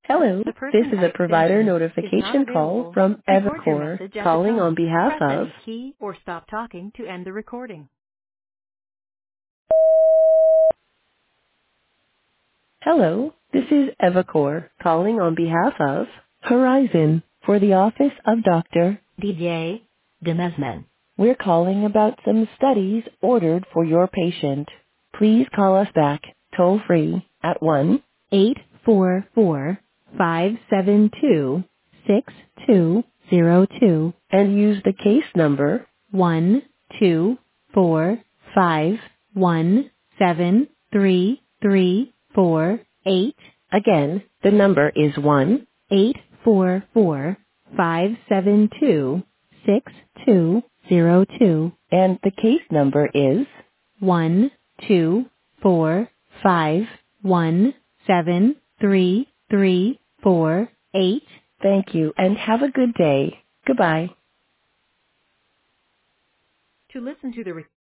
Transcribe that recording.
Hello, The this person is by a provider extension is not notification call available. from Record your Evacor, message at the calling on tone. behalf Press of... any key or stop talking to end the recording. Hello, this is Evacor, calling on behalf of Horizon for the office of Dr. DJ Demesman. We're calling about some studies ordered for your patient. Please call us back toll free at 1-844-572-6202 and use the case number 124517334. Again, the number is 1-844-572-6202 and the case number is 124517334. Thank you and have a good day. Goodbye. To listen to the